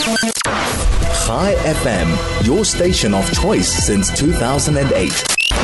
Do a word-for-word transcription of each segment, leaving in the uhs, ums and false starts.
Chai F M, your station of choice since two thousand eight.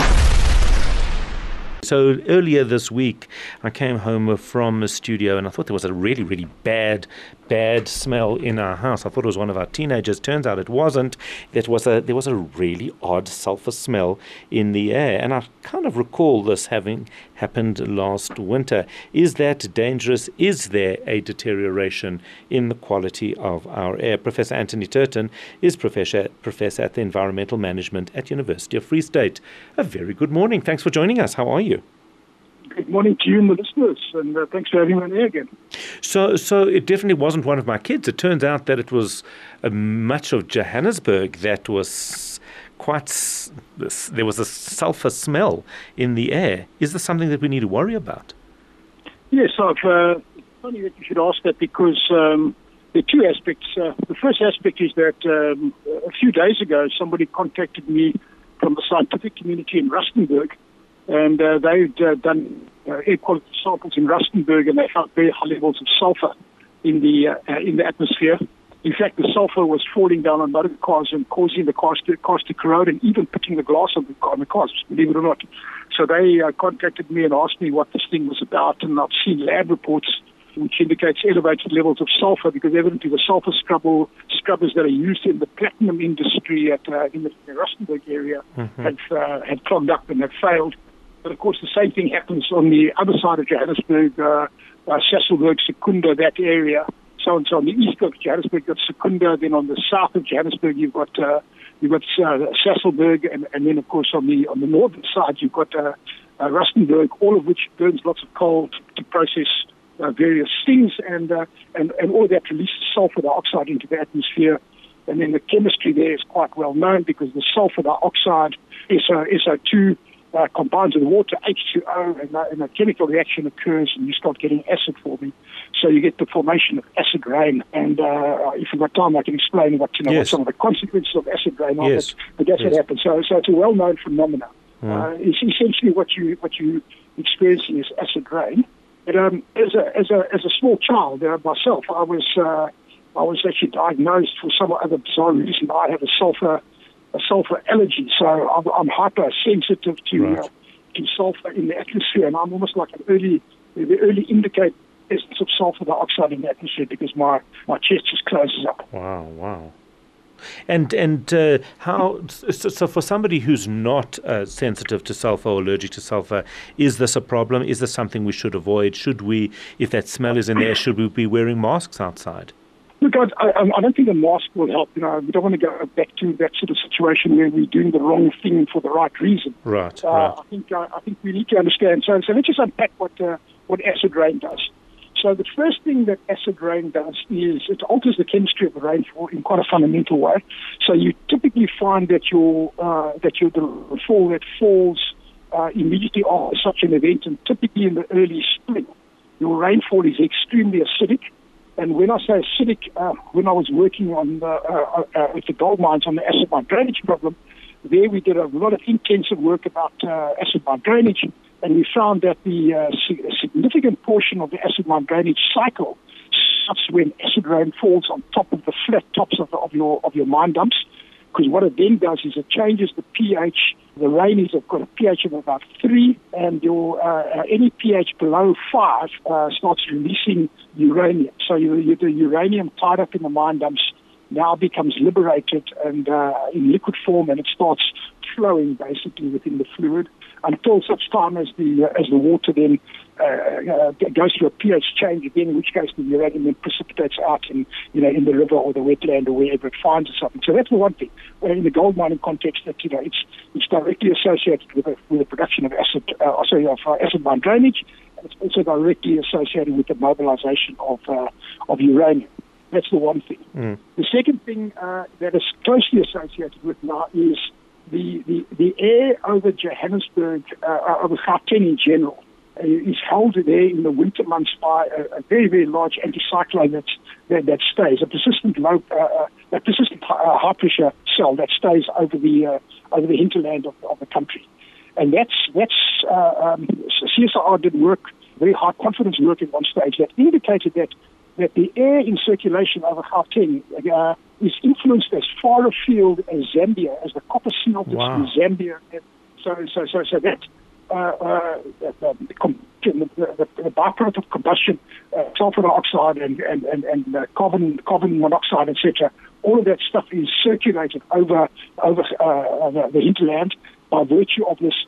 So earlier this week, I came home from the studio and I thought there was a really, really bad, bad smell in our house. I thought it was one of our teenagers. Turns out it wasn't. There was a, there was a really odd sulfur smell in the air. And I kind of recall this having happened last winter. Is that dangerous? Is there a deterioration in the quality of our air? Professor Anthony Turton is professor, professor at the Environmental Management at University of Free State. A very good morning. Thanks for joining us. How are you? Good morning to you and the listeners, and uh, thanks for having me on air again. So, so it definitely wasn't one of my kids. It turns out that it was uh, much of Johannesburg that was quite, there was a sulfur smell in the air. Is this something that we need to worry about? Yes, I've, uh, it's funny that you should ask that because um, there are two aspects. Uh, the first aspect is that um, a few days ago, somebody contacted me from the scientific community in Rustenburg, and uh, they'd uh, done uh, air quality samples in Rustenburg, and they found very high levels of sulfur in the uh, uh, in the atmosphere. In fact, the sulfur was falling down on motor cars and causing the cars to, cars to corrode and even putting the glass on the, on the cars, believe it or not. So they uh, contacted me and asked me what this thing was about, and I've seen lab reports which indicates elevated levels of sulfur because evidently the sulfur scrubber, scrubbers that are used in the platinum industry at uh, in the Rustenburg area mm-hmm. have, uh, have clogged up and have failed. But of course, the same thing happens on the other side of Johannesburg, uh, uh, Sasolburg, Secunda, that area. So and so on the east of Johannesburg, you've got Secunda. Then on the south of Johannesburg, you've got uh, you've got uh, Sasolburg, and, and then of course on the on the northern side, you've got uh, uh, Rustenburg, all of which burns lots of coal to, to process uh, various things, and uh, and and all of that releases sulfur dioxide into the atmosphere. And then the chemistry there is quite well known because the sulfur dioxide is S O two. Uh, combines with water, H two O, and, uh, and a chemical reaction occurs, and you start getting acid forming. So you get the formation of acid rain. And uh, if you've got time, I can explain what you know yes. what some of the consequences of acid rain are. Yes. But, but that's yes. what happens. So, so it's a well-known phenomenon. Mm. Uh, it's essentially what you what you experiencing is acid rain. But um, as a as a as a small child uh, myself, I was uh, I was actually diagnosed for some other bizarre reason. I have a sulfur. a sulfur allergy, so I'm, I'm hypersensitive to right. uh, to sulfur in the atmosphere, and I'm almost like an early, the early indicator presence of sulfur dioxide in the atmosphere because my, my chest just closes up. Wow, wow. And and uh, how? So, so for somebody who's not uh, sensitive to sulfur or allergic to sulfur, is this a problem? Is this something we should avoid? Should we, if that smell is in there, should we be wearing masks outside? Look, I, I, I don't think a mask will help. You know, we don't want to go back to that sort of situation where we're doing the wrong thing for the right reason. Right, uh, right. I think uh, I think we need to understand. So, so let's just unpack what uh, what acid rain does. So the first thing that acid rain does is it alters the chemistry of the rainfall in quite a fundamental way. So you typically find that your uh, that your the fall that falls uh, immediately after such an event, and typically in the early spring, your rainfall is extremely acidic. And when I say acidic, uh, when I was working on the, uh, uh, with the gold mines on the acid mine drainage problem, there we did a lot of intensive work about uh, acid mine drainage, and we found that the uh, sig- a significant portion of the acid mine drainage cycle starts when acid rain falls on top of the flat tops of, the, of your of your mine dumps. Because what it then does is it changes the pH. The rain is got a pH of about three, and your uh, any pH below five uh, starts releasing uranium. So you, you, the uranium tied up in the mine dumps now becomes liberated and uh, in liquid form, and it starts flowing basically within the fluid until such time as the uh, as the water then uh, uh, goes through a pH change again, in which case the uranium then precipitates out in you know in the river or the wetland or wherever it finds itself. So that's the one thing. Well, in the gold mining context, that you know it's it's directly associated with the, with the production of acid, uh, sorry, of uh, acid mine drainage, and it's also directly associated with the mobilization of uh, of uranium. That's the one thing. Mm. The second thing uh, that is closely associated with now is the, the, the air over Johannesburg, uh, over Gauteng in general, uh, is held there in the winter months by a, a very, very large anticyclone that, that, that stays, a persistent low, uh, a persistent uh, high pressure cell that stays over the uh, over the hinterland of, of the country. And that's, that's uh, um, C S I R did work, very high confidence work at one stage that indicated that that the air in circulation over Gauteng uh, is influenced as far afield as Zambia, as the copper smelters Wow. in Zambia. So, so, so, so that uh, uh, the, the, the, the byproduct of combustion, uh, sulfur dioxide and and and, and uh, carbon carbon monoxide, et cetera. All of that stuff is circulated over over uh, the, the hinterland by virtue of this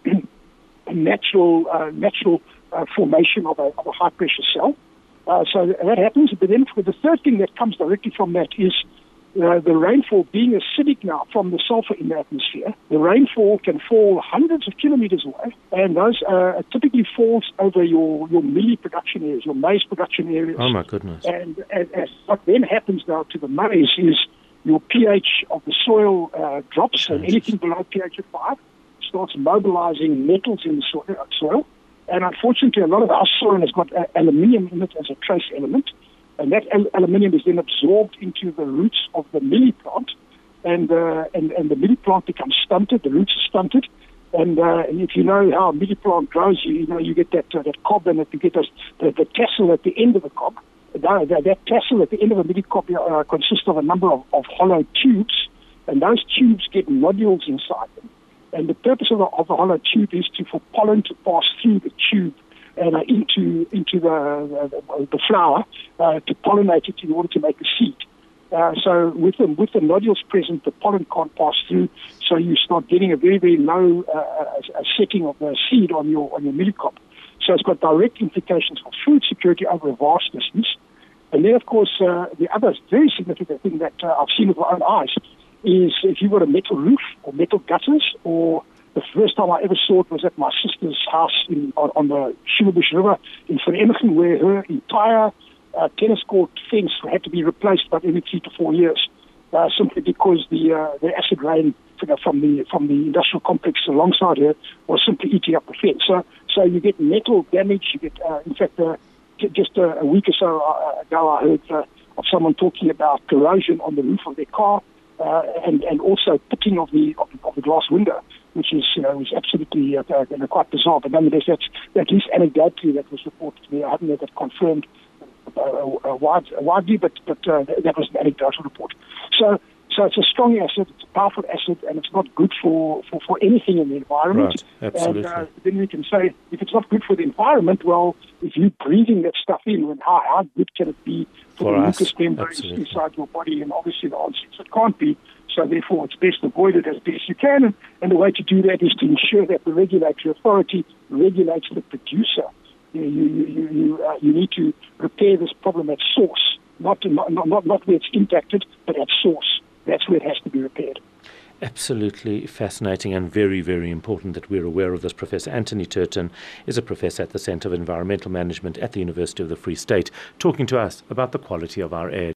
natural uh, natural uh, formation of a, of a high pressure cell. Uh, so that happens. But then the third thing that comes directly from that is uh, the rainfall being acidic now from the sulfur in the atmosphere. The rainfall can fall hundreds of kilometers away, and those uh, typically falls over your, your millie production areas, your maize production areas. Oh, my goodness. And, and, and what then happens now to the maize is your pH of the soil uh, drops, and anything below pH of five starts mobilizing metals in the soil. soil. And unfortunately, a lot of our soil has got uh, aluminium in it as a trace element. And that al- aluminium is then absorbed into the roots of the millie plant. And, uh, and, and the millie plant becomes stunted, the roots are stunted. And, uh, and if you know how a millie plant grows, you, you know, you get that, uh, that cob, and you get those, the, the tassel at the end of the cob. That, that, that tassel at the end of a millie cob uh, consists of a number of, of hollow tubes. And those tubes get nodules inside them. And the purpose of the, of the hollow tube is to for pollen to pass through the tube and uh, into into the the, the flower uh, to pollinate it in order to make a seed. Uh, so with the with the nodules present, the pollen can't pass through. So you start getting a very very low uh, a setting of the seed on your on your millie cob. So it's got direct implications for food security over a vast distance. And then of course uh, the other very significant thing that uh, I've seen with my own eyes is if you've got a metal roof or metal gutters, or the first time I ever saw it was at my sister's house in, on, on the Sugarbush River in Vereeniging, where her entire uh, tennis court fence had to be replaced about every three to four years, uh, simply because the uh, the acid rain from the from the industrial complex alongside her was simply eating up the fence. So so you get metal damage. You get, uh, in fact, uh, just a, a week or so ago, I heard uh, of someone talking about corrosion on the roof of their car. Uh, and, and also pitting of the of, of the glass window, which is you know is absolutely uh, uh, quite bizarre. But nonetheless, that's at least anecdotally that was reported to me. I haven't had that confirmed uh, uh, wide, widely, but but uh, that was an anecdotal report. So so it's a strong acid, it's a powerful acid, and it's not good for, for, for anything in the environment. Right, absolutely. And uh, then we can say if it's not good for the environment, well, if you're breathing that stuff in, then how how good can it be for, For the us, mucous membranes absolutely. inside your body? And obviously the answer is it can't be. So therefore, it's best avoided as best you can. And, and the way to do that is to ensure that the regulatory authority regulates the producer. You you you you, uh, you need to repair this problem at source, not, to, not not not where it's impacted, but at source. That's where it has to be repaired. Absolutely fascinating and very, very important that we're aware of this. Professor Anthony Turton is a professor at the Centre of Environmental Management at the University of the Free State, talking to us about the quality of our air.